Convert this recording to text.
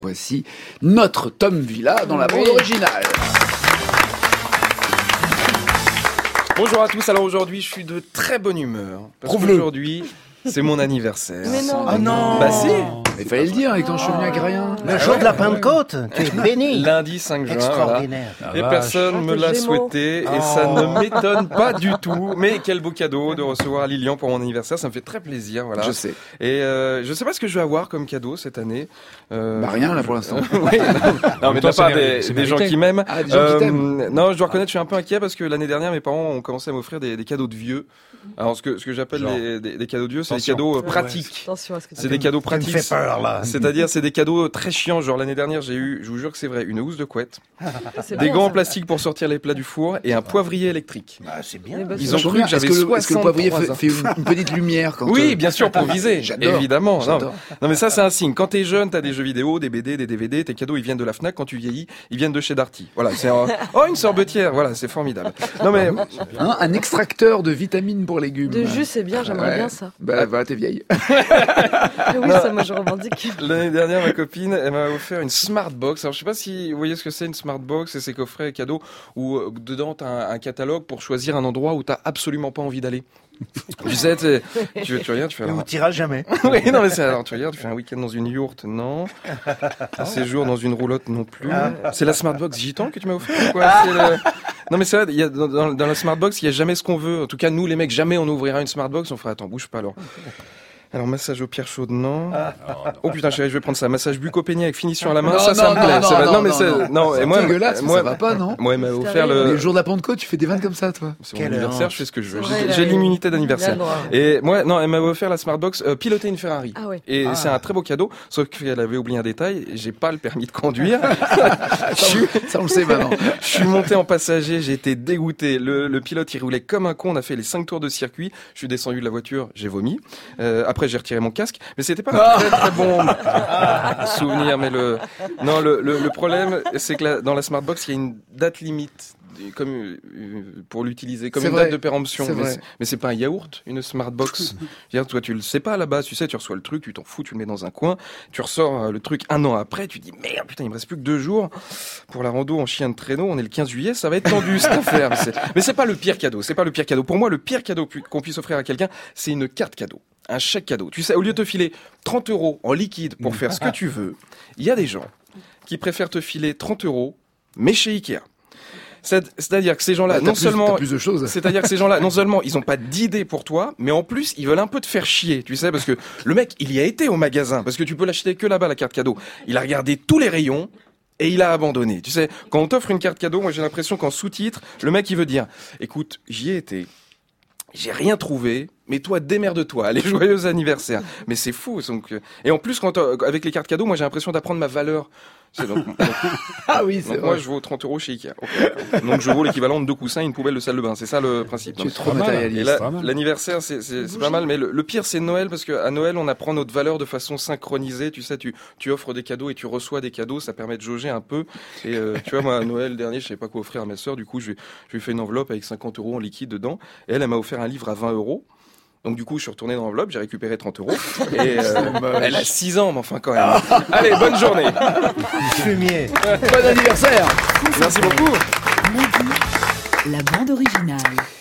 Voici notre Tom Villa dans la bande originale. Bonjour à tous, alors aujourd'hui je suis de très bonne humeur. Parce qu'aujourd'hui c'est mon anniversaire. Mais non. Oh non. Bah si. Il fallait le dire avec ton chevenu avec rien. Le jour de la Pentecôte, tu es béni. Lundi 5 juin. Extraordinaire. Voilà. Et personne me l'a souhaité et ça ne m'étonne pas du tout. Mais quel beau cadeau de recevoir Lilian pour mon anniversaire, ça me fait très plaisir. Voilà. Je sais. Et je sais pas ce que je vais avoir comme cadeau cette année. Bah rien là pour l'instant. Oui, non mais de la part des gens qui m'aiment. Ah, des gens qui t'aiment. Non, je dois reconnaître, je suis un peu inquiet parce que l'année dernière, mes parents ont commencé à m'offrir des cadeaux de vieux. Alors ce que j'appelle des cadeaux de vieux, c'est des cadeaux pratiques. Attention à ce que tu C'est des cadeaux pratiques. Tu me fais peur, là. C'est-à-dire, c'est des cadeaux très chiants. Genre, l'année dernière, j'ai eu, je vous jure que c'est vrai, une housse de couette, C'est des bon, gants en ça. plastique pour sortir les plats du four et un poivrier électrique. Bah, c'est bien. Eh ben, Ils ont Je cru reviens. que j'avais Est-ce que le poivrier 63 ans. fait une petite lumière quand Oui, bien sûr, pour viser. J'adore. Évidemment. Non, J'adore. non, mais ça, c'est un signe. Quand t'es jeune, t'as des jeux vidéo, des BD, des DVD, tes cadeaux, ils viennent de la Fnac. Quand tu vieillis, ils viennent de chez Darty. Voilà, c'est une sorbetière. Voilà, c'est formidable. Non, mais, Hein, un extracteur de vitamines pour légumes. De jus, c'est bien, j'aimerais Ouais. bien ça. Bah voilà, t'es vieille. Ah oui, ça, moi, je revendique. l'année dernière, ma copine, elle m'a offert une Smart Box. Alors, je sais pas si vous voyez ce que c'est une Smart Box. C'est ces coffrets cadeaux où dedans t'as un catalogue pour choisir un endroit où t'as absolument pas envie d'aller. Tu sais, tu regardes, tu fais Et alors. on t'ira jamais. Oui, non, mais c'est alors, tu regardes, tu fais un week-end dans une yourte, non. Un séjour dans une roulotte, non plus. C'est la Smart Box Gitan que tu m'as offert ou quoi? Non, mais c'est vrai, il y a, dans la Smart Box, il y a jamais ce qu'on veut. En tout cas, nous, les mecs, jamais on ouvrira une Smart Box, on fera, attends, bouge pas alors. Alors, massage aux pierres chaudes, non. Oh putain, chérie, je vais prendre ça. Massage bucco-pénier avec finition à la main, Non, ça non, me plaît. non, Ça va- non, mais non, c'est, non. non, et C'est moi, dégueulasse, moi, ça va pas, non? moi, il m'a C'est offert terrible. Le jour de la Pentecôte, tu fais des vannes comme ça, toi. c'est mon Quelle anniversaire, honte. je fais ce que je veux. C'est vrai, J'ai il a- l'immunité il a d'anniversaire. le droit. Et moi, non, elle m'a offert la Smartbox, piloter une Ferrari. Ah ouais. Et c'est un très beau cadeau, sauf qu'elle avait oublié un détail, j'ai pas le permis de conduire. je, suis, Ça, on le sait maintenant. je suis monté en passager, j'ai été dégoûté. Le pilote, il roulait comme un con, on a fait les 5 tours de circuit, je suis descendu de la voiture, j'ai vomi. Après, j'ai retiré mon casque, mais c'était pas un très très bon souvenir. Mais le problème, c'est que dans la Smartbox, il y a une date limite. Comme pour l'utiliser comme C'est une vrai. date de péremption, C'est mais vrai. c'est pas un yaourt, une Smartbox. Je veux dire, toi tu le sais pas là-bas, tu sais, tu reçois le truc, tu t'en fous, tu le mets dans un coin, tu ressors le truc un an après, tu dis merde, putain, il me reste plus que 2 jours pour la rando en chien de traîneau, on est le 15 juillet, ça va être tendu cette affaire. Mais c'est pas le pire cadeau, c'est pas le pire cadeau. Pour moi, le pire cadeau qu'on puisse offrir à quelqu'un, c'est une carte cadeau. Un chèque cadeau. Tu sais, au lieu de te filer 30 € en liquide pour faire ce que tu veux, il y a des gens qui préfèrent te filer 30 €, mais chez Ikea. C'est-à-dire que ces gens-là, T'as non plus- seulement, t'as plus de choses. c'est-à-dire que ces gens-là, non seulement ils ont pas d'idée pour toi, mais en plus ils veulent un peu te faire chier, tu sais, parce que le mec il y a été au magasin, parce que tu peux l'acheter que là-bas la carte cadeau. Il a regardé tous les rayons. Et il a abandonné. Tu sais, quand on t'offre une carte cadeau, moi j'ai l'impression qu'en sous-titre, le mec il veut dire, écoute, j'y ai été, j'ai rien trouvé, mais toi démerde-toi, allez, joyeux anniversaire. Mais c'est fou. Donc, et en plus, avec les cartes cadeaux, moi j'ai l'impression d'apprendre ma valeur. Donc Ah oui, c'est moi vrai. je vaux 30 € chez Ikea. Okay. Donc je vaux l'équivalent de 2 coussins et une poubelle de salle de bain. C'est ça le principe. Tu es trop Et matérialiste. là, l'anniversaire, c'est pas mal, mais le pire, c'est Noël, parce que à Noël, on apprend notre valeur de façon synchronisée. Tu sais, tu offres des cadeaux et tu reçois des cadeaux, ça permet de jauger un peu. Et tu vois, moi, à Noël dernier, je savais pas quoi offrir à ma sœur. Du coup, je lui ai fait une enveloppe avec 50 € en liquide dedans. Et elle m'a offert un livre à 20 €. Donc du coup, je suis retourné dans l'enveloppe, j'ai récupéré 30 €. Et elle a 6 ans, mais enfin quand même. Allez, bonne journée. Fumier. Bon anniversaire! Merci beaucoup. La bande originale.